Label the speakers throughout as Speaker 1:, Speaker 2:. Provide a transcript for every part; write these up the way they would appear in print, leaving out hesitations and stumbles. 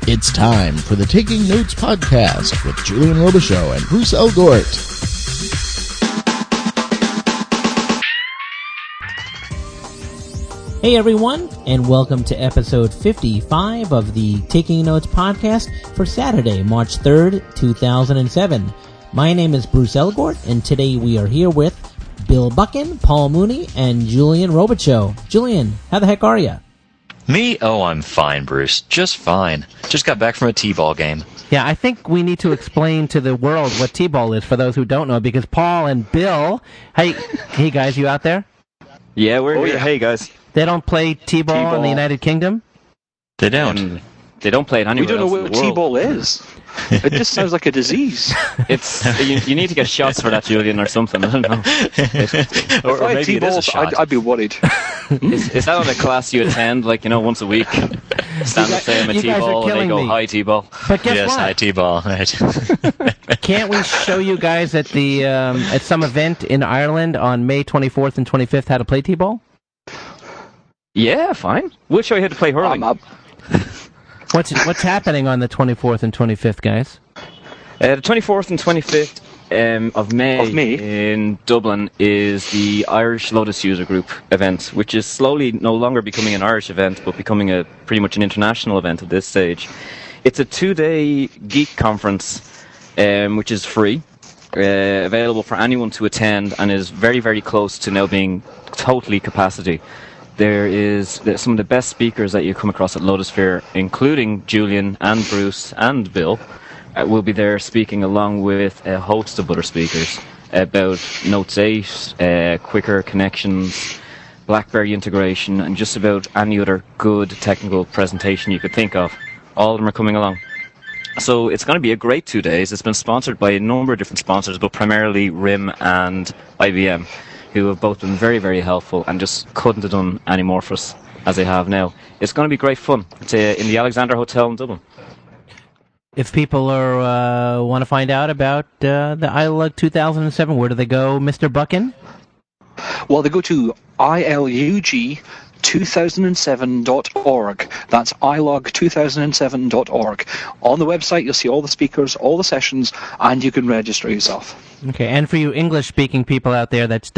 Speaker 1: It's time for the Taking Notes podcast with Julian Robichaux and Bruce Elgort.
Speaker 2: Hey everyone, and welcome to episode 55 of the Taking Notes podcast for Saturday, March 3rd, 2007. My name is Bruce Elgort, and today we are here with Bill Buckin, Paul Mooney, and Julian Robichaux. Julian, how the heck are you?
Speaker 3: Me? Oh, I'm fine, Bruce. Just fine. Just got back from a T-ball game.
Speaker 2: Yeah, I think we need to explain to the world what T-ball is for those who don't know, because Paul and Bill... Hey guys, you out there?
Speaker 4: Yeah, we're here. Hey, guys.
Speaker 2: They don't play T-ball in the United Kingdom?
Speaker 3: They don't.
Speaker 4: They don't play it anywhere.
Speaker 5: We don't know what T-ball is. It just sounds like a disease.
Speaker 4: It's you need to get shots for that, Julian, or something. I don't know.
Speaker 5: or maybe it is a shot. I'd be worried.
Speaker 4: Is that on a class you attend, like, once a week? Stand up, say I'm a T-ball, and they go, hi, T-ball.
Speaker 2: But guess
Speaker 3: yes,
Speaker 2: what?
Speaker 3: hi, T-ball. Right.
Speaker 2: Can't we show you guys at the at some event in Ireland on May 24th and 25th how to play T-ball?
Speaker 4: Yeah, fine. We'll show you how to play hurling.
Speaker 2: What's happening on the 24th and 25th, guys?
Speaker 4: The 24th and 25th of May in Dublin is the Irish Lotus User Group event, which is slowly no longer becoming an Irish event, but becoming pretty much an international event at this stage. It's a 2-day geek conference, which is free, available for anyone to attend, and is very, very close to now being totally capacity. There's some of the best speakers that you come across at Lotusphere, including Julian and Bruce and Bill, will be there speaking along with a host of other speakers about Notes 8, quicker connections, BlackBerry integration, and just about any other good technical presentation you could think of. All of them are coming along. So it's going to be a great 2 days. It's been sponsored by a number of different sponsors, but primarily RIM and IBM, who have both been very, very helpful and just couldn't have done any more for us as they have now. It's going to be great fun. It's in the Alexander Hotel in Dublin.
Speaker 2: If people want to find out about the iLug 2007, where do they go, Mr. Buckin?
Speaker 5: Well, they go to ilug2007.org. That's ilug2007.org. On the website, you'll see all the speakers, all the sessions, and you can register yourself.
Speaker 2: Okay, and for you English-speaking people out there, that's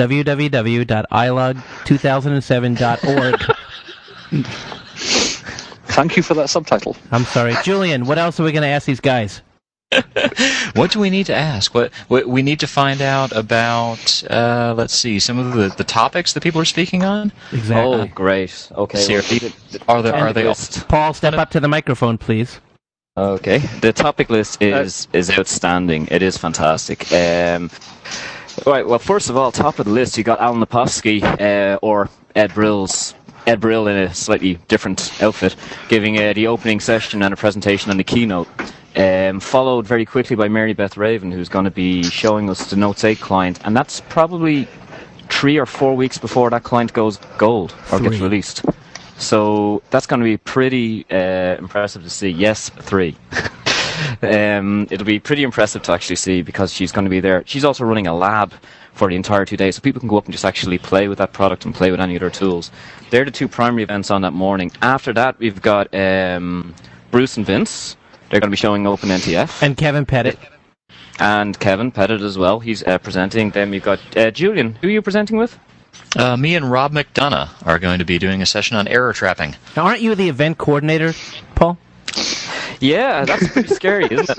Speaker 2: www.ilug2007.org.
Speaker 5: Thank you for that subtitle.
Speaker 2: I'm sorry. Julian, what else are we going to ask these guys?
Speaker 3: What do we need to ask? What we need to find out about, let's see, some of the topics that people are speaking on?
Speaker 2: Exactly.
Speaker 4: Oh, great. Okay.
Speaker 3: Seriously, are they all...
Speaker 2: Paul, step up to the microphone, please.
Speaker 4: Okay. The topic list is outstanding. It is fantastic. Right, well, first of all, top of the list, you got Alan Lepofsky, or Ed Brill in a slightly different outfit, giving the opening session and a presentation on the keynote. Followed very quickly by Mary Beth Raven, who's going to be showing us the Notes 8 client, and that's probably 3 or 4 weeks before that client goes gold or gets released. So that's going to be pretty impressive to see. Yes, 3. It'll be pretty impressive to actually see, because she's going to be there. She's also running a lab for the entire 2 days, so people can go up and just actually play with that product and play with any other tools. They're the 2 primary events on that morning. After that, we've got Bruce and Vince. They're going to be showing OpenNTF.
Speaker 2: And Kevin Pettit.
Speaker 4: And Kevin Pettit as well. He's presenting. Then you've got Julian. Who are you presenting with?
Speaker 3: Me and Rob McDonough are going to be doing a session on error trapping.
Speaker 2: Now, aren't you the event coordinator, Paul?
Speaker 4: Yeah, that's pretty scary, isn't it?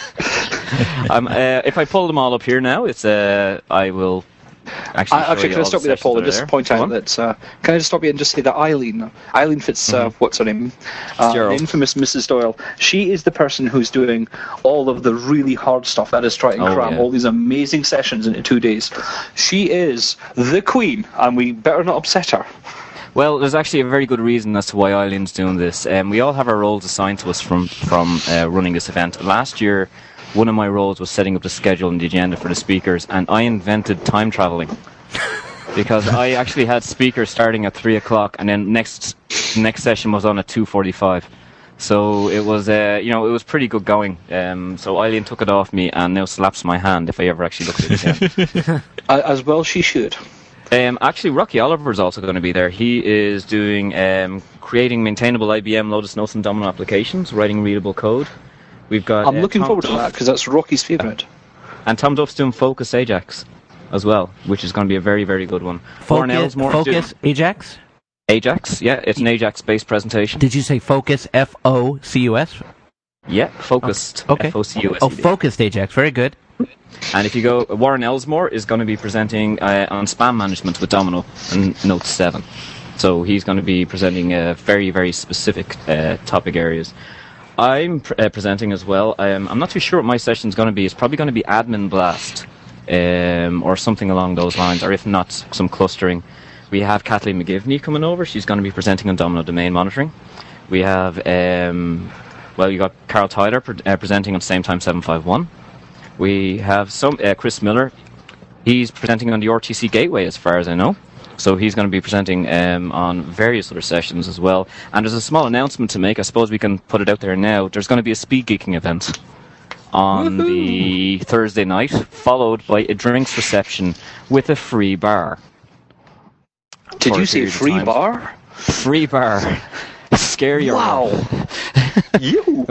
Speaker 4: If I pull them all up here now, I will actually
Speaker 5: can I stop you there, Paul, and just point out that... can I just stop you and just say that Eileen Fitz... what's her name? The infamous Mrs. Doyle. She is the person who's doing all of the really hard stuff. That is trying to cram all these amazing sessions into 2 days. She is the queen, and we better not upset her.
Speaker 4: Well, there's actually a very good reason as to why Eileen's doing this. We all have our roles assigned to us from running this event. Last year, one of my roles was setting up the schedule and the agenda for the speakers, and I invented time traveling. Because I actually had speakers starting at 3 o'clock, and then next session was on at 2:45. So it was, it was pretty good going. So Eileen took it off me and now slaps my hand if I ever actually look at it again.
Speaker 5: As well she should.
Speaker 4: Actually, Rocky Oliver is also going to be there. He is doing creating maintainable IBM Lotus Notes and Domino applications, writing readable code. We've got.
Speaker 5: I'm looking forward to that because that's Rocky's favourite.
Speaker 4: And Tom Duff's doing Focus Ajax as well, which is going to be a very, very good one.
Speaker 2: Focus Ajax?
Speaker 4: Ajax, yeah, it's an Ajax-based presentation.
Speaker 2: Did you say Focus, F-O-C-U-S?
Speaker 4: Yeah, Focused,
Speaker 2: okay.
Speaker 4: F-O-C-U-S.
Speaker 2: Oh, Focused Ajax, very good.
Speaker 4: And if you go, Warren Elsmore is going to be presenting on spam management with Domino and Note 7. So he's going to be presenting very, very specific topic areas. I'm presenting as well. I'm not too sure what my session's going to be. It's probably going to be Admin Blast or something along those lines, or if not, some clustering. We have Kathleen McGivney coming over. She's going to be presenting on Domino domain monitoring. We have, you got Carl Tyler presenting on Same Time 751. We have Chris Miller. He's presenting on the RTC Gateway, as far as I know. So he's going to be presenting on various other sessions as well. And there's a small announcement to make. I suppose we can put it out there now. There's going to be a speed geeking event on the Thursday night, followed by a drinks reception with a free bar.
Speaker 5: Did you say free bar?
Speaker 4: Free bar. Scare you.
Speaker 5: Wow. You.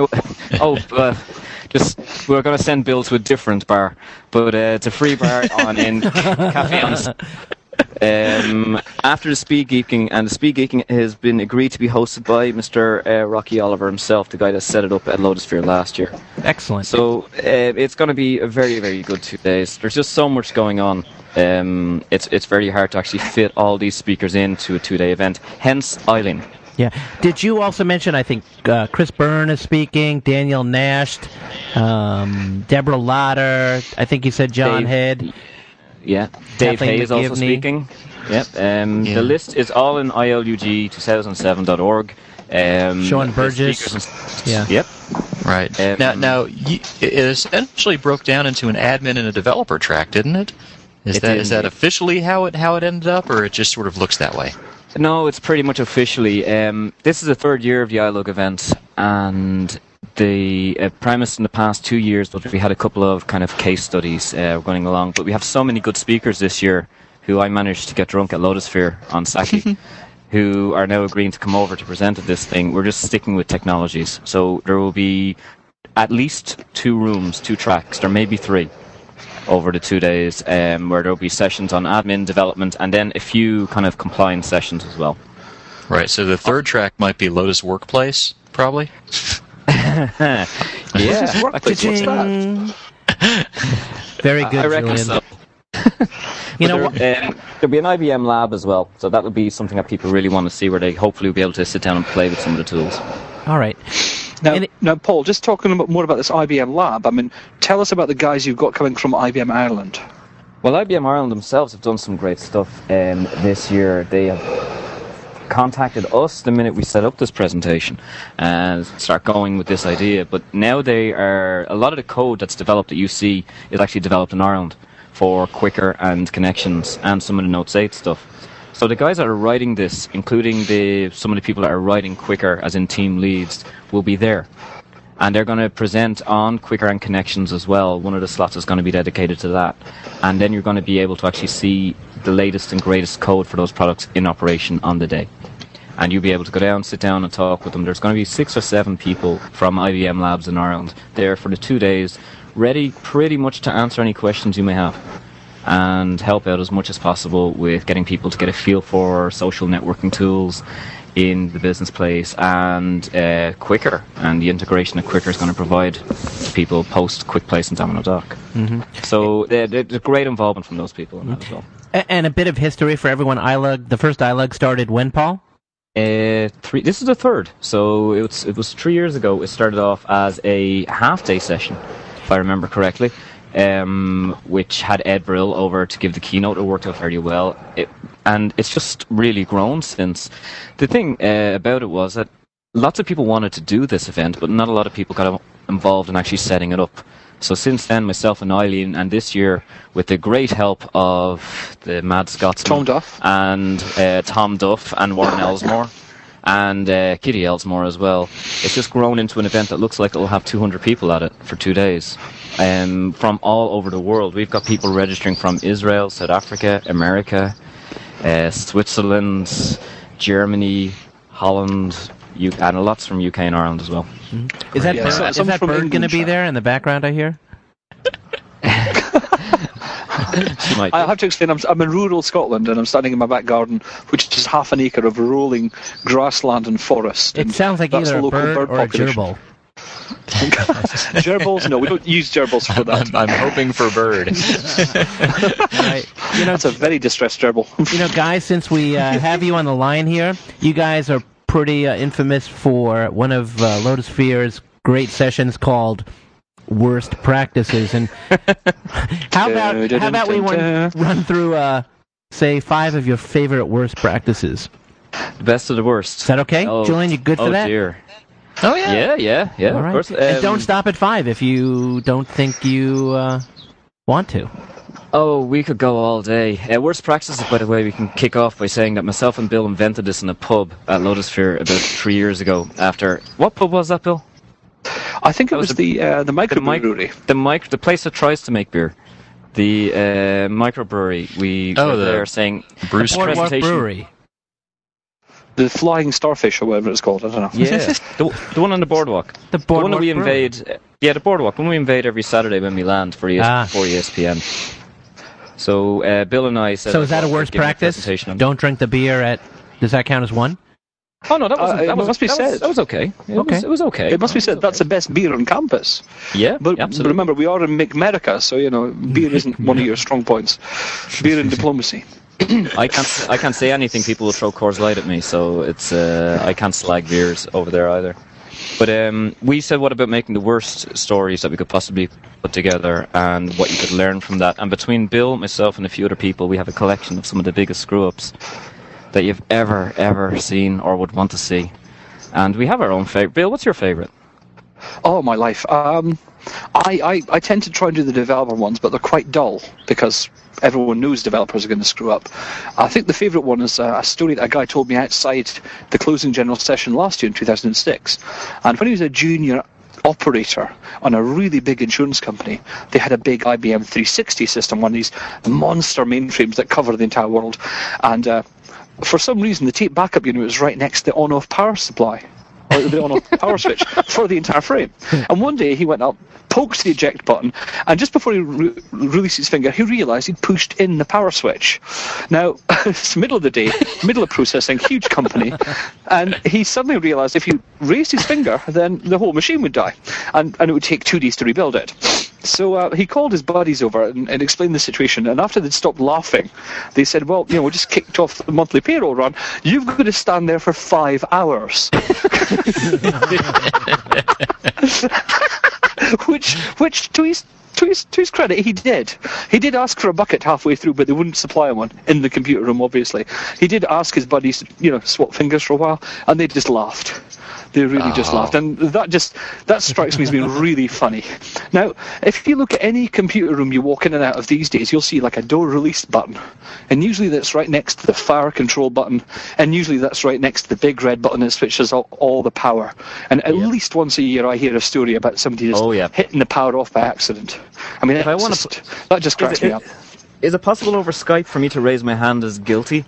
Speaker 4: Just we're going to send Bill to a different bar, but it's a free bar in Cafe Honest. After the speed geeking, and the speed geeking has been agreed to be hosted by Mr. Rocky Oliver himself, the guy that set it up at Lotusphere last year.
Speaker 2: Excellent.
Speaker 4: So it's going to be a very, very good 2 days. There's just so much going on. It's very hard to actually fit all these speakers into a 2-day event. Hence, Eileen.
Speaker 2: Yeah. Did you also mention, I think, Chris Byrne is speaking, Daniel Nash, Deborah Lauder, I think you said John Head.
Speaker 4: Yeah. Dave Hay is also speaking. Yep. The list is all in ilug2007.org.
Speaker 2: Sean Burgess.
Speaker 3: Yeah.
Speaker 4: Yep.
Speaker 3: Right. Now, it essentially broke down into an admin and a developer track, didn't it? Is that officially how it ended up, or it just sort of looks that way?
Speaker 4: No, it's pretty much officially. This is the third year of the iLug event, and the premise in the past 2 years was we had a couple of kind of case studies going along, but we have so many good speakers this year who I managed to get drunk at Lotusphere on Saki, who are now agreeing to come over to present at this thing. We're just sticking with technologies. So there will be at least 2 rooms, 2 tracks, there may be 3 over the 2 days, where there will be sessions on admin, development, and then a few kind of compliance sessions as well.
Speaker 3: Right, so the third track might be Lotus Workplace, probably?
Speaker 4: Yeah.
Speaker 5: Workplace, what's that?
Speaker 2: Very good,
Speaker 4: I reckon
Speaker 2: Julian.
Speaker 4: so.
Speaker 2: You know what?
Speaker 4: There'll be an IBM lab as well, so that would be something that people really want to see, where they hopefully will be able to sit down and play with some of the tools.
Speaker 2: All right.
Speaker 5: Now, Paul, just talking more about this IBM lab, I mean, tell us about the guys you've got coming from IBM Ireland.
Speaker 4: Well, IBM Ireland themselves have done some great stuff this year. They have contacted us the minute we set up this presentation and start going with this idea, but now a lot of the code that's developed at UC is actually developed in Ireland for Quicker and Connections and some of the Notes 8 stuff. So the guys that are writing this, including some of the people that are writing Quicker, as in team leads, will be there. And they're going to present on Quicker and Connections as well. One of the slots is going to be dedicated to that. And then you're going to be able to actually see the latest and greatest code for those products in operation on the day. And you'll be able to go down, sit down and talk with them. There's going to be 6 or 7 people from IBM Labs in Ireland there for the 2 days, ready pretty much to answer any questions you may have and help out as much as possible with getting people to get a feel for social networking tools in the business place, and Quicker, and the integration that Quicker is going to provide to people post QuickPlace and Domino Dock. Mm-hmm. So there's great involvement from those people in that as well.
Speaker 2: And a bit of history for everyone. The first iLug started when, Paul?
Speaker 4: This is the third. So it was 3 years ago. It started off as a half-day session, if I remember correctly, which had Ed Brill over to give the keynote. It worked out very well. And it's just really grown since. The thing about it was that lots of people wanted to do this event, but not a lot of people got involved in actually setting it up. So since then, myself and Eileen, and this year, with the great help of the Mad Scotsman,
Speaker 5: Tom Duff,
Speaker 4: and Tom Duff, and Warren Elsmore, and Kitty Elsmore as well, it's just grown into an event that looks like it will have 200 people at it for 2 days. From all over the world. We've got people registering from Israel, South Africa, America, Switzerland, Germany, Holland, and lots from UK and Ireland as well.
Speaker 2: Mm-hmm. Is that bird going to be there in the background, I hear?
Speaker 5: I have to explain, I'm in rural Scotland and I'm standing in my back garden, which is half an acre of rolling grassland and forest.
Speaker 2: It sounds like either a bird or a gerbil.
Speaker 5: Gerbils? No, we don't use gerbils for that.
Speaker 3: I'm hoping for bird.
Speaker 5: Right. That's a very distressed gerbil.
Speaker 2: Guys, since we have you on the line here, you guys are pretty infamous for one of Lotus Sphere's great sessions called Worst Practices. And how about we run through, say, 5 of your favorite worst practices?
Speaker 4: The best of the worst.
Speaker 2: Is that okay? Julian, you good for that?
Speaker 4: Oh, dear.
Speaker 3: Oh, yeah.
Speaker 4: Yeah,
Speaker 2: all right.
Speaker 4: Of course.
Speaker 2: And don't stop at 5 if you don't think you want to.
Speaker 4: Oh, we could go all day. Worst practices, by the way, we can kick off by saying that myself and Bill invented this in a pub at Lotus Sphere about 3 years ago. What pub was that, Bill?
Speaker 5: I think it was the microbrewery.
Speaker 4: The place that tries to make beer. The microbrewery. We were there saying
Speaker 3: Bruce
Speaker 2: Boardwalk Brewery.
Speaker 5: The Flying Starfish, or whatever it's called. I don't know.
Speaker 4: Yeah, the one on the boardwalk.
Speaker 2: The boardwalk
Speaker 4: one that we invade. The boardwalk. One we invade every Saturday when we land for ESPN. So Bill and I said.
Speaker 2: So is that a worst practice? Don't drink the beer Does that count as one?
Speaker 4: Oh no, that must be said. That was okay. It was okay.
Speaker 5: It must be said. That's the best beer on campus.
Speaker 4: Yeah,
Speaker 5: but remember, we are in McAmerica, so beer isn't one of your strong points. Beer and diplomacy.
Speaker 4: I can't say anything. People will throw Coors Light at me, so it's I can't slag beers over there either. But we said, what about making the worst stories that we could possibly put together and what you could learn from that? And between Bill, myself, and a few other people, we have a collection of some of the biggest screw-ups that you've ever seen or would want to see. And we have our own favourite. Bill, what's your favourite?
Speaker 5: Oh, my life. I tend to try and do the developer ones, but they're quite dull because everyone knows developers are going to screw up. I think the favourite one is a story that a guy told me outside the closing general session last year in 2006. And when he was a junior operator on a really big insurance company, they had a big IBM 360 system, one of these monster mainframes that cover the entire world. And for some reason, the tape backup unit was right next to the on-off power supply, or the on-off power switch for the entire frame. And one day he went up, poked the eject button, and just before he released his finger, he realised he'd pushed in the power switch. Now, it's the middle of the day, middle of processing, huge company, and he suddenly realised if he raised his finger, then the whole machine would die, and it would take 2 days to rebuild it. So he called his buddies over and explained the situation, and after they'd stopped laughing, they said, well, we just kicked off the monthly payroll run. You've got to stand there for 5 hours. Which to his credit, he did. He did ask for a bucket halfway through, but they wouldn't supply him one in the computer room, obviously. He did ask his buddies to, swap fingers for a while, and they just laughed. They really just laughed, and that strikes me as being really funny. Now, if you look at any computer room you walk in and out of these days, you'll see like a door release button, and usually that's right next to the fire control button, and usually that's right next to the big red button that switches all the power. And at least once a year I hear a story about somebody just hitting the power off by accident. I mean, that just cracks me up.
Speaker 4: Is it possible over Skype for me to raise my hand as guilty?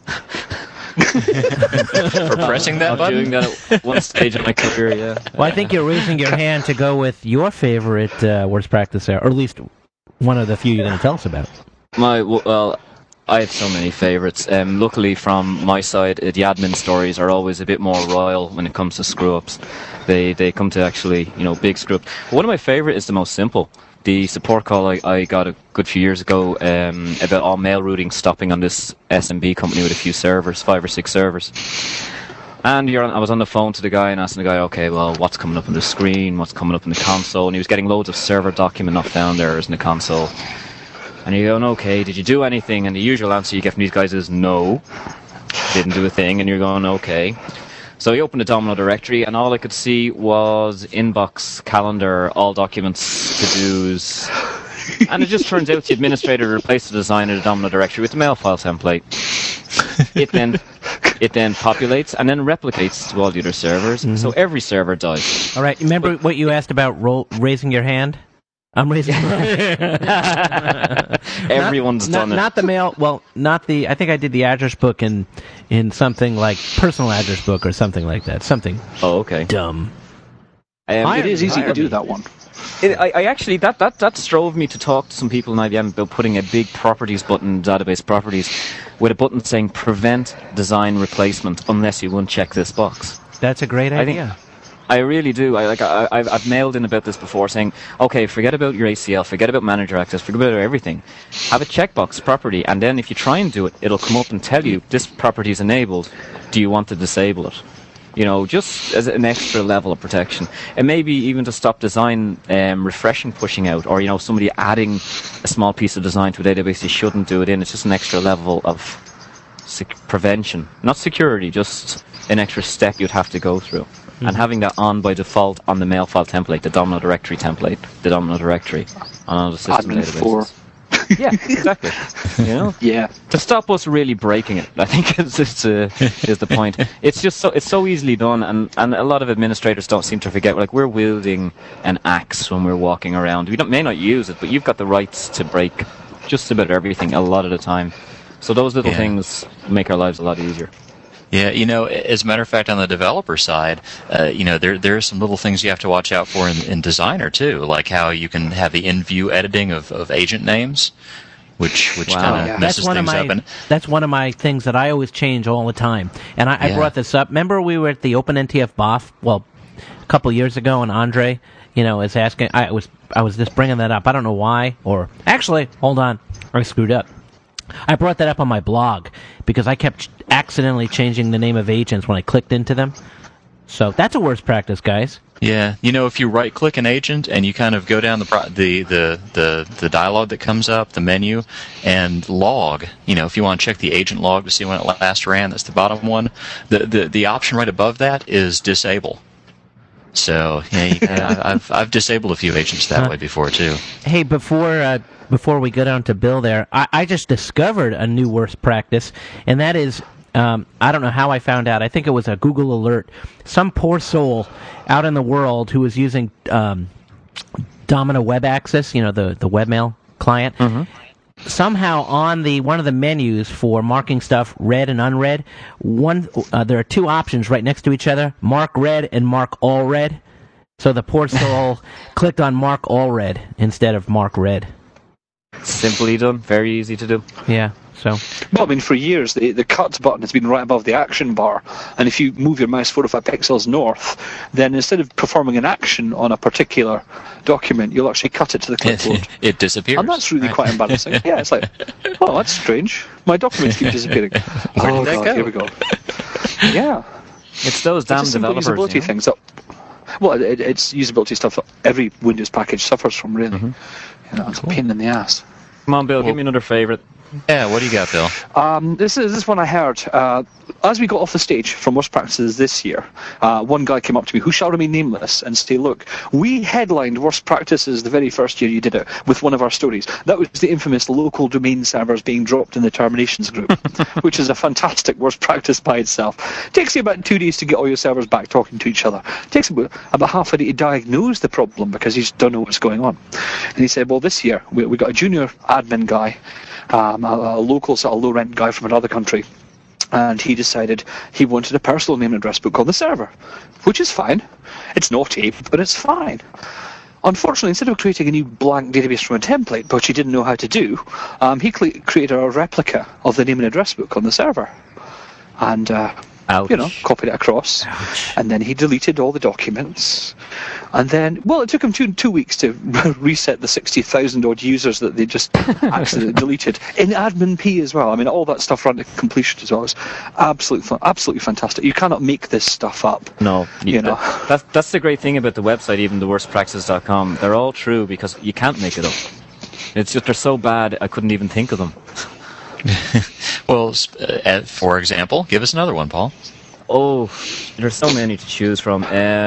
Speaker 3: For pressing that button?
Speaker 4: Doing that at one stage in my career, yeah.
Speaker 2: Well, I think you're raising your hand to go with your favorite worst practice there, or at least one of the few you're going to tell us about.
Speaker 4: I have so many favourites. Luckily, from my side, the admin stories are always a bit more royal when it comes to screw-ups. They come to actually, big screw-ups. One of my favourite is the most simple. The support call I got a good few years ago about all mail routing stopping on this SMB company with a few servers, 5 or 6 servers. And I was on the phone to the guy and asking the guy, okay, well, what's coming up on the screen? What's coming up in the console? And he was getting loads of server document knockdown errors in the console. And you're going, okay, did you do anything? And the usual answer you get from these guys is no, didn't do a thing. And you're going, okay. So he opened the Domino directory, and all I could see was inbox, calendar, all documents, to-dos. And it just turns out the administrator replaced the design of the Domino directory with the mail file template. It then populates and then replicates to all the other servers, so every server dies.
Speaker 2: All right, remember what you asked about raising your hand? I'm raising
Speaker 4: Everyone's done it.
Speaker 2: Not the mail. Well, not the. I think I did the address book in something like personal address book or something like that. Something.
Speaker 4: Oh, okay.
Speaker 2: Dumb.
Speaker 5: It is easy to do that one.
Speaker 4: I actually that strove me to talk to some people in IBM about putting a big properties button in database properties with a button saying prevent design replacement unless you uncheck this box.
Speaker 2: That's a great idea.
Speaker 4: I really do. I've mailed in about this before, saying, okay, forget about your ACL, forget about manager access, forget about everything. Have a checkbox property, and then if you try and do it, it'll come up and tell you this property is enabled. Do you want to disable it? Just as an extra level of protection. And maybe even to stop design refreshing pushing out, or, somebody adding a small piece of design to a database you shouldn't do it in. It's just an extra level of prevention. Not security, just an extra step you'd have to go through. Mm-hmm. And having that on by default on the mail file template, the Domino directory template, the Domino directory on the system
Speaker 5: Admin
Speaker 4: databases. Yeah, exactly.
Speaker 5: Yeah.
Speaker 4: To stop us really breaking it, I think is the point. It's just it's so easily done, and a lot of administrators don't seem to forget. Like, we're wielding an axe when we're walking around. We may not use it, but you've got the rights to break just about everything a lot of the time. So those little things make our lives a lot easier.
Speaker 3: Yeah, as a matter of fact, on the developer side, there are some little things you have to watch out for in Designer too, like how you can have the in-view editing of agent names, which kind of messes things up.
Speaker 2: That's one of my things that I always change all the time. And I brought this up. Remember we were at the OpenNTF BOF, a couple of years ago, and Andre, is asking. I was just bringing that up. I don't know why, or actually, hold on, I screwed up. I brought that up on my blog because I kept accidentally changing the name of agents when I clicked into them. So that's a worst practice, guys.
Speaker 3: Yeah, if you right-click an agent and you kind of go down the dialog that comes up, the menu, and log. If you want to check the agent log to see when it last ran, that's the bottom one. The option right above that is disable. So I've disabled a few agents that way before too.
Speaker 2: Hey, before we go down to Bill there, I just discovered a new worst practice, and that is, I don't know how I found out. I think it was a Google alert. Some poor soul out in the world who was using Domino Web Access, the webmail client, somehow on one of the menus for marking stuff read and unread, there are two options right next to each other, mark read and mark all read. So the poor soul clicked on mark all read instead of mark read.
Speaker 4: Simply done. Very easy to do.
Speaker 2: Yeah. So.
Speaker 5: Well, for years, the cut button has been right above the action bar, and if you move your mouse 4 or 5 pixels north, then instead of performing an action on a particular document, you'll actually cut it to the clipboard.
Speaker 3: It disappears.
Speaker 5: And that's really quite embarrassing. Yeah, it's like, oh, that's strange. My documents keep disappearing. Oh, God, here we go. Yeah.
Speaker 4: It's those damn developers.
Speaker 5: Usability things. Well, it's usability stuff that every Windows package suffers from, really. Mm-hmm. It's a pain in the ass.
Speaker 4: Come on, Bill, give me another favourite.
Speaker 3: Yeah, what do you got, Bill?
Speaker 5: This one I heard. As we got off the stage from Worst Practices this year, one guy came up to me, who shall remain nameless, and said, look, we headlined Worst Practices the very first year you did it with one of our stories. That was the infamous local domain servers being dropped in the terminations group, which is a fantastic worst practice by itself. Takes you about 2 days to get all your servers back talking to each other. Takes about half a day to diagnose the problem because you just don't know what's going on. And he said, well, this year we got a junior admin guy, a local sort of low-rent guy from another country, and he decided he wanted a personal name and address book on the server, which is fine. It's naughty, but it's fine. Unfortunately, instead of creating a new blank database from a template, which he didn't know how to do, he created a replica of the name and address book on the server. And copied it across.
Speaker 2: Ouch.
Speaker 5: And then he deleted all the documents. And then, it took him two weeks to reset the 60,000 odd users that they just accidentally deleted. In admin P as well. I mean, all that stuff ran to completion as well. It's absolutely fantastic. You cannot make this stuff up.
Speaker 4: No. That's the great thing about the website, even theworstpractices.com. They're all true because you can't make it up. It's just they're so bad, I couldn't even think of them.
Speaker 3: Well, for example, give us another one, Paul.
Speaker 4: Oh, there's so many to choose from.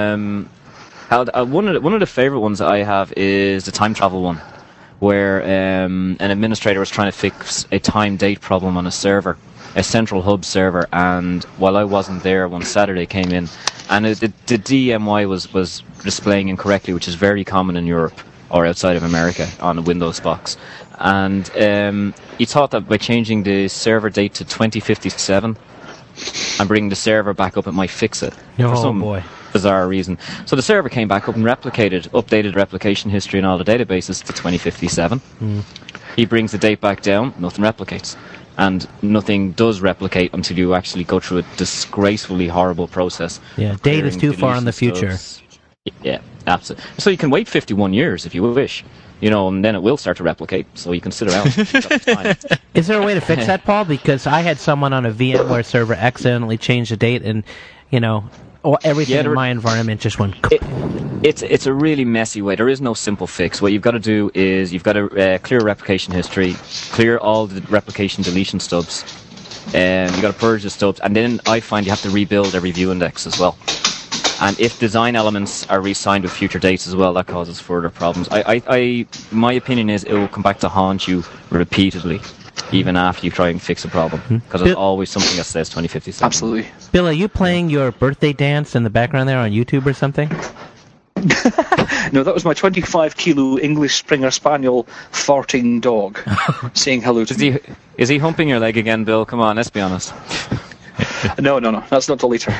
Speaker 4: One of the favorite ones I have is the time travel one, where an administrator was trying to fix a time-date problem on a server, a central hub server, and while I wasn't there, one Saturday came in, and the DMY was displaying incorrectly, which is very common in Europe. or outside of America on a Windows box. And he thought that by changing the server date to 2057 and bringing the server back up, it might fix it. For some bizarre reason. So the server came back up and updated replication history in all the databases to 2057. He brings the date back down, nothing replicates. And nothing does replicate until you actually go through a disgracefully horrible process.
Speaker 2: Yeah, date is too far in the future.
Speaker 4: Yeah, absolutely. So you can wait 51 years if you wish, and then it will start to replicate, so you can sit around.
Speaker 2: Is there a way to fix that, Paul? Because I had someone on a VMware server accidentally change the date, and, everything in my environment just went...
Speaker 4: It's a really messy way. There is no simple fix. What you've got to do is you've got to clear replication history, clear all the replication deletion stubs, and you've got to purge the stubs, and then I find you have to rebuild every view index as well. And if design elements are re-signed with future dates as well, that causes further problems. My opinion is it will come back to haunt you repeatedly, even after you try and fix a problem, because there's always something that says 2057.
Speaker 5: Absolutely.
Speaker 2: Bill, are you playing your birthday dance in the background there on YouTube or something?
Speaker 5: No, that was my 25-kilo English Springer Spaniel farting dog saying hello to me.
Speaker 4: Is he humping your leg again, Bill? Come on, let's be honest.
Speaker 5: No, that's not till later.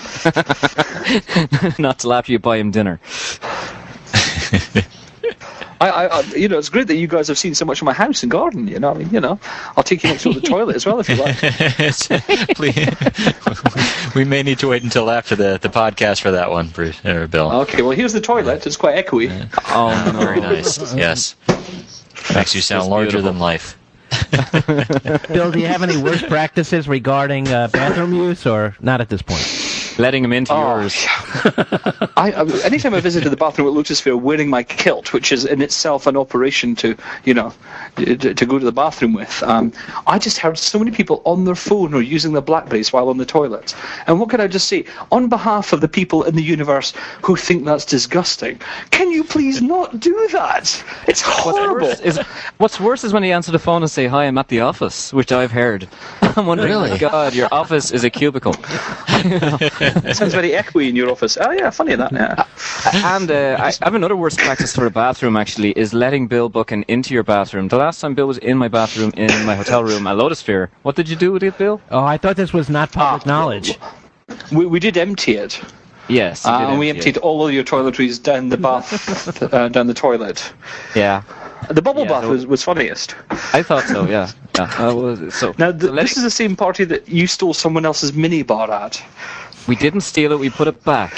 Speaker 4: Not till after you buy him dinner.
Speaker 5: It's great that you guys have seen so much of my house and garden. I'll take you next to the toilet as well if you like.
Speaker 3: Please. We may need to wait until after the podcast for that one, Bruce or Bill.
Speaker 5: Okay, well here's the toilet. It's quite echoey.
Speaker 3: Yeah. Oh, no. Very nice. Yes, makes you sound larger than life.
Speaker 2: Bill, do you have any worst practices regarding bathroom use, or not at this point?
Speaker 4: Letting him into yours.
Speaker 5: Anytime I visited the bathroom at Lotusphere wearing my kilt, which is in itself an operation to go to the bathroom with, I just heard so many people on their phone or using their BlackBerries while on the toilet. And what can I just say? On behalf of the people in the universe who think that's disgusting, can you please not do that? It's horrible.
Speaker 4: What's worse is when you answer the phone and say, "Hi, I'm at the office," which I've heard. I'm wondering, really? God, your office is a cubicle.
Speaker 5: It sounds very echoey in your office. Oh, yeah, funny that, yeah.
Speaker 4: And I have another worst practice for a bathroom, actually, is letting Bill Buchan into your bathroom. The last time Bill was in my bathroom, in my hotel room at Lotusphere, what did you do with it, Bill?
Speaker 2: Oh, I thought this was not public knowledge.
Speaker 5: We did empty it.
Speaker 4: Yes.
Speaker 5: And we emptied all of your toiletries down the bath, down the toilet.
Speaker 4: Yeah.
Speaker 5: The bubble bath was funniest.
Speaker 4: I thought so, yeah.
Speaker 5: This is the same party that you stole someone else's minibar at.
Speaker 4: We didn't steal it, we put it back.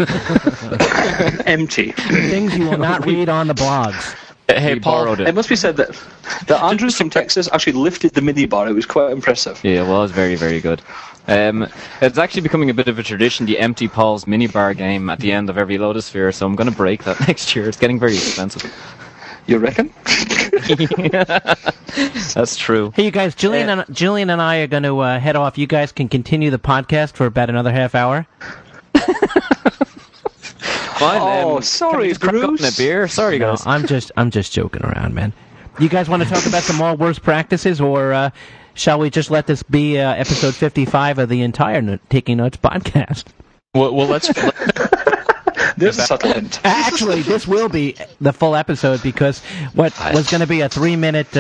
Speaker 5: Empty.
Speaker 2: Things you will not read on the blogs.
Speaker 3: Hey, Paul,
Speaker 5: it must be said that Andrews from Texas actually lifted the minibar. It was quite impressive.
Speaker 4: Yeah, it was very, very good. It's actually becoming a bit of a tradition, the Empty Paul's minibar game at the end of every Lotusphere, so I'm going to break that next year. It's getting very expensive.
Speaker 5: You reckon?
Speaker 4: That's true.
Speaker 2: Hey, you guys, Julian and I are going to head off. You guys can continue the podcast for about another half hour.
Speaker 4: Fine,
Speaker 5: sorry, Bruce.
Speaker 4: A beer? Sorry, guys.
Speaker 2: I'm just joking around, man. You guys want to talk about some more worst practices, or shall we just let this be episode 55 of the entire Taking Notes podcast?
Speaker 3: Well, let's...
Speaker 5: There's a subtle hint.
Speaker 2: Actually, this will be the full episode, because what was going to be a 3-minute,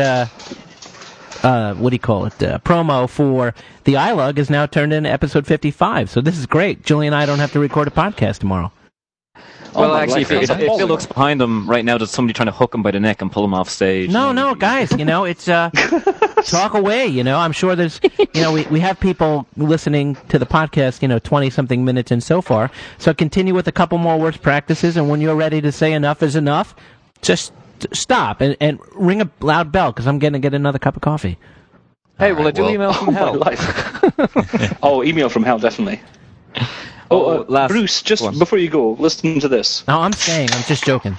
Speaker 2: promo for the iLug is now turned into episode 55. So this is great. Julie and I don't have to record a podcast tomorrow.
Speaker 4: Well, actually, if it looks behind him right now, there's somebody trying to hook him by the neck and pull him off stage.
Speaker 2: No, guys, it's talk away. I'm sure there's, we have people listening to the podcast, 20-something minutes in so far. So continue with a couple more worst practices, and when you're ready to say enough is enough, just stop and ring a loud bell, because I'm going to get another cup of coffee.
Speaker 4: Hey, will I do email from hell?
Speaker 5: Email from hell, definitely. Bruce, just before you go, listen to this.
Speaker 2: No, I'm staying. I'm just joking.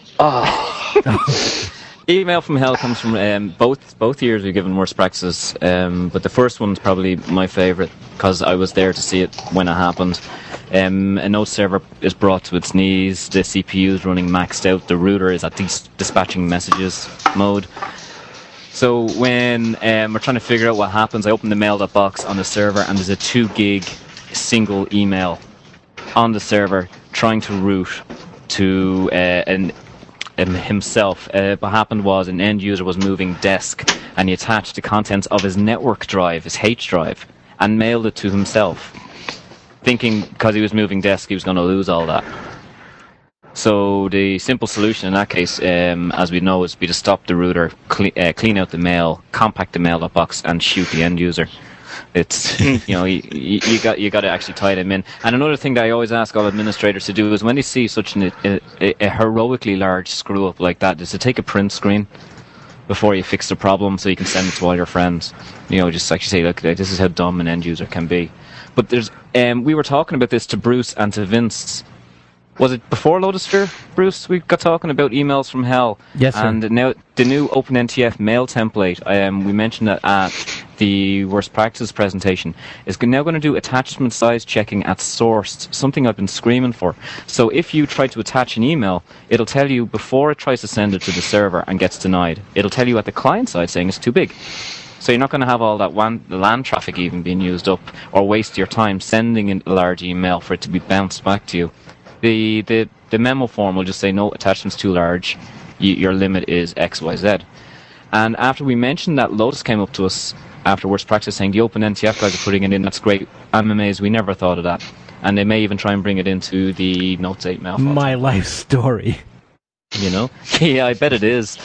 Speaker 4: Email from hell comes from both years we've given worst practices, but the first one's probably my favourite, because I was there to see it when it happened. A node server is brought to its knees, the CPU is running maxed out, the router is at dispatching messages mode. So when we're trying to figure out what happens, I open the mail.box on the server, and there's a 2 gig single email on the server trying to route to himself. What happened was an end user was moving disk, and he attached the contents of his network drive, his H drive, and mailed it to himself, thinking because he was moving disk he was going to lose all that. So the simple solution in that case, as we know, is to stop the router, clean out the mail, compact the mailbox, and shoot the end user. It's you got to actually tie them in. And another thing that I always ask all administrators to do is when they see such a heroically large screw up like that, is to take a print screen before you fix the problem, so you can send it to all your friends. Just actually say, look, this is how dumb an end user can be. But there's we were talking about this to Bruce and to Vince. Was it before Lotusphere, Bruce? We got talking about emails from hell.
Speaker 2: Yes, sir.
Speaker 4: And now the new OpenNTF mail template, we mentioned that at the worst practices presentation, is now going to do attachment size checking at source, something I've been screaming for. So if you try to attach an email, it'll tell you before it tries to send it to the server and gets denied. It'll tell you at the client side saying it's too big. So you're not going to have all that LAN traffic even being used up, or waste your time sending a large email for it to be bounced back to you. The memo form will just say, no, attachment's too large, your limit is XYZ. And after we mentioned that, Lotus came up to us after worst practice saying the OpenNTF guys are putting it in, that's great. I'm amazed we never thought of that. And they may even try and bring it into the Notes 8 mail.
Speaker 2: My life story.
Speaker 4: Yeah, I bet it is.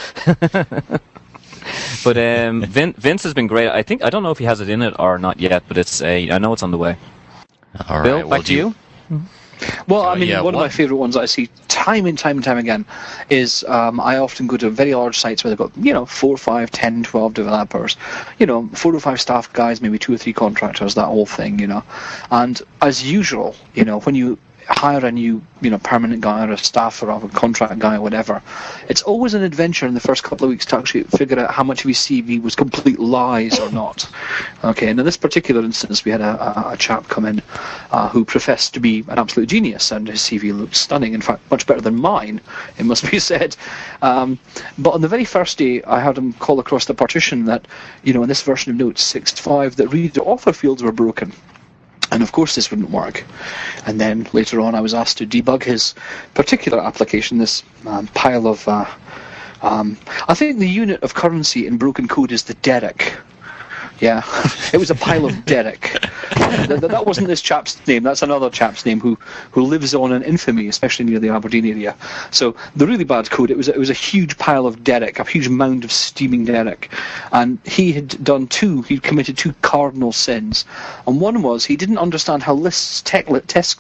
Speaker 4: But Vince has been great. I don't know if he has it in it or not yet, but I know it's on the way.
Speaker 3: All
Speaker 4: Bill,
Speaker 3: right,
Speaker 4: back to you.
Speaker 5: Well, one of my favourite ones I see time and time again is I often go to very large sites where they've got 4, 5, 10, 12 developers, 4 or 5 staff guys, maybe 2 or 3 contractors, that whole thing, And as usual, when you hire a new permanent guy or a staff or a contract guy or whatever, it's always an adventure in the first couple of weeks to actually figure out how much of his CV was complete lies or not. Okay, and in this particular instance we had a chap come in who professed to be an absolute genius, and his CV looked stunning, in fact much better than mine, it must be said. But on the very first day I had him call across the partition that in this version of Notes 6.5 that reader author fields were broken. And of course this wouldn't work. And then later on I was asked to debug his particular application, this pile of... I think the unit of currency in broken code is the Derek. Yeah, it was a pile of Derek. That wasn't this chap's name, that's another chap's name who lives on in infamy, especially near the Aberdeen area. So the really bad code, it was a huge pile of Derek, a huge mound of steaming Derek. And he'd committed 2 cardinal sins. And one was he didn't understand how text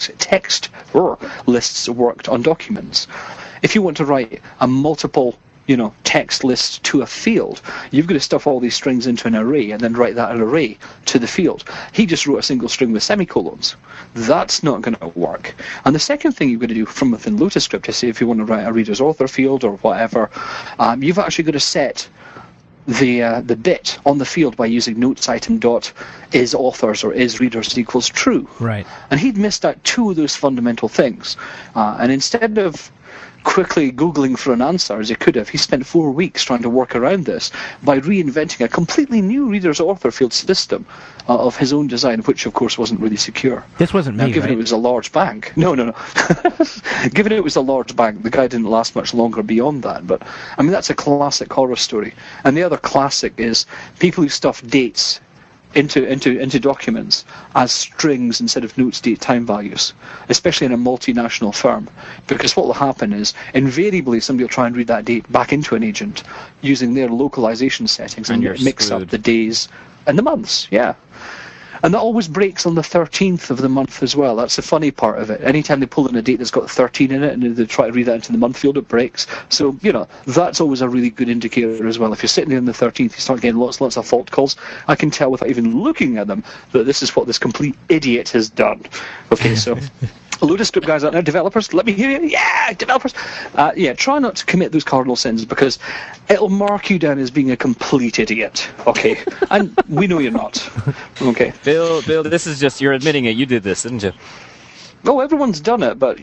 Speaker 5: lists worked on documents. If you want to write a multiple text list to a field, you've got to stuff all these strings into an array and then write that array to the field. He just wrote a single string with semicolons. That's not going to work. And the second thing you've got to do from within LotusScript is say if you want to write a reader's author field or whatever, you've actually got to set the bit on the field by using notes item dot is authors or is readers equals true.
Speaker 2: Right.
Speaker 5: And he'd missed out 2 of those fundamental things. And instead of quickly Googling for an answer, as he could have, he spent 4 weeks trying to work around this by reinventing a completely new reader's author field system of his own design, which of course wasn't really secure.
Speaker 2: This wasn't me,
Speaker 5: given
Speaker 2: right?
Speaker 5: It was a large bank. No. Given it was a large bank, the guy didn't last much longer beyond that. But, that's a classic horror story. And the other classic is people who stuff dates into documents as strings instead of notes date time values, especially in a multinational firm, because what will happen is invariably somebody will try and read that date back into an agent using their localization settings and mix up the days and the months. Yeah. And that always breaks on the 13th of the month as well. That's the funny part of it. Anytime they pull in a date that's got 13 in it and they try to read that into the month field, it breaks. So, that's always a really good indicator as well. If you're sitting there on the 13th, you start getting lots of fault calls. I can tell without even looking at them that this is what this complete idiot has done. Okay, so... LotusScript guys out there, developers, let me hear you. Yeah, developers. Try not to commit those cardinal sins because it'll mark you down as being a complete idiot. Okay, and we know you're not. Okay,
Speaker 4: Bill, this is just you're admitting it. You did this, didn't you?
Speaker 5: Oh, everyone's done it, but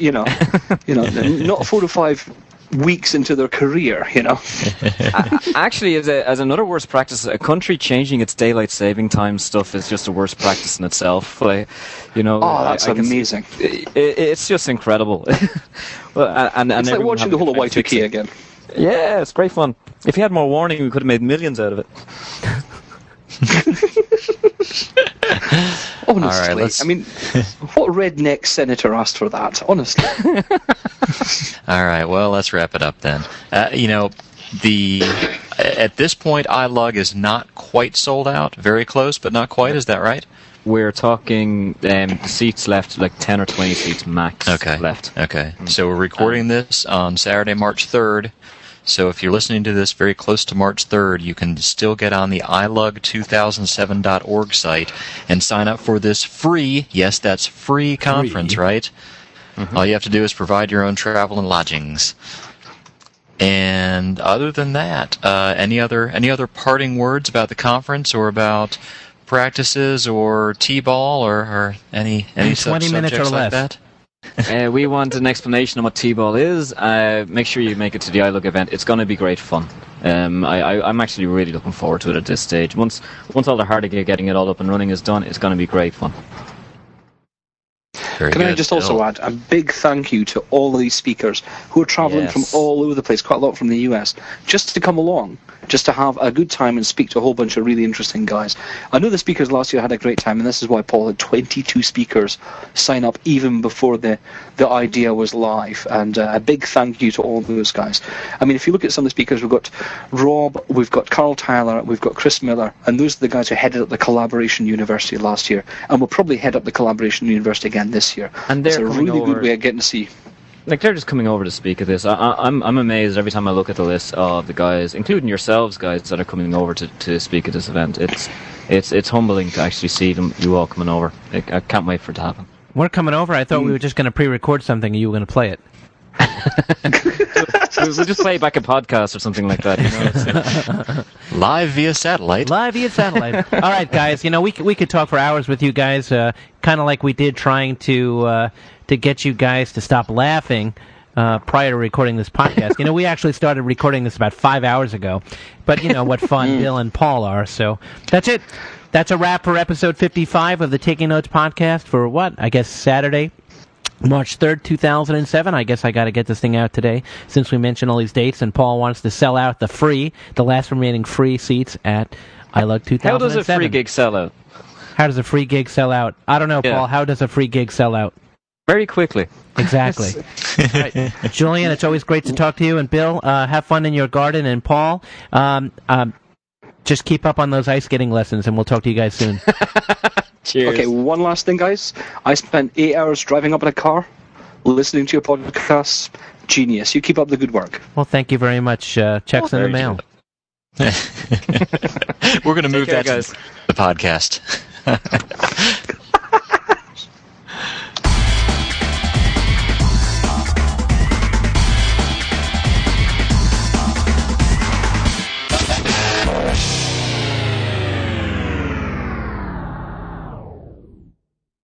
Speaker 5: not 4 to 5 weeks into their career,
Speaker 4: Actually, as another worst practice, a country changing its daylight saving time stuff is just a worst practice in itself.
Speaker 5: That's amazing.
Speaker 4: It's just incredible.
Speaker 5: It's like watching the whole of Y2K again.
Speaker 4: Yeah, it's great fun. If you had more warning, we could have made millions out of it.
Speaker 5: Honestly,
Speaker 3: right,
Speaker 5: I mean, what redneck senator asked for that? Honestly.
Speaker 3: All right, well, let's wrap it up then. At this point, iLug is not quite sold out. Very close, but not quite. Is that right?
Speaker 4: We're talking seats left, like 10 or 20 seats max left. Okay.
Speaker 3: So we're recording this on Saturday, March 3rd. So if you're listening to this very close to March 3rd, you can still get on the ilug2007.org site and sign up for this free, yes, that's free conference, right? Mm-hmm. All you have to do is provide your own travel and lodgings. And other than that, any other parting words about the conference or about practices or T-ball or any
Speaker 2: 20 minutes or less
Speaker 3: like that?
Speaker 4: We want an explanation of what T-ball is. Make sure you make it to the iLug event. It's going to be great fun. I'm actually really looking forward to it at this stage. Once all the hard getting it all up and running is done, it's going to be great fun.
Speaker 5: Can I just also add a big thank you to all of these speakers who are travelling from all over the place, quite a lot from the US, just to come along, just to have a good time and speak to a whole bunch of really interesting guys. I know the speakers last year had a great time, and this is why Paul had 22 speakers sign up even before the idea was live. And a big thank you to all those guys. I mean, if you look at some of the speakers, we've got Rob, we've got Carl Tyler, we've got Chris Miller, and those are the guys who headed up the Collaboration University last year, and will probably head up the Collaboration University again this year.
Speaker 4: And they're
Speaker 5: it's a really good way of getting to see.
Speaker 4: Like, they're just coming over to speak at this. I'm amazed every time I look at the list of the guys, including yourselves, guys, that are coming over to speak at this event. It's humbling to actually see you all coming over. I can't wait for it to happen.
Speaker 2: We're coming over. I thought we were just going to pre-record something and you were going to play it.
Speaker 4: We'll just play back a podcast or something like that. You know?
Speaker 3: Live via satellite.
Speaker 2: All right, guys. We could talk for hours with you guys, kind of like we did trying to get you guys to stop laughing prior to recording this podcast. We actually started recording this about 5 hours ago, but what fun Bill and Paul are. So that's it. That's a wrap for episode 55 of the Taking Notes podcast for I guess Saturday, March 3rd, 2007. I guess I got to get this thing out today since we mentioned all these dates, and Paul wants to sell out the last remaining free seats at iLug 2007.
Speaker 4: How does a free gig sell out?
Speaker 2: How does a free gig sell out? I don't know, Paul. How does a free gig sell out?
Speaker 4: Very quickly.
Speaker 2: Exactly. All right. Julian, it's always great to talk to you, and Bill, have fun in your garden, and Paul, just keep up on those ice skating lessons, and we'll talk to you guys soon.
Speaker 4: Cheers.
Speaker 5: Okay, one last thing, guys. I spent 8 hours driving up in a car, listening to your podcasts. Genius. You keep up the good work.
Speaker 2: Well, thank you very much. Checks in the mail.
Speaker 3: We're going to move that to the podcast.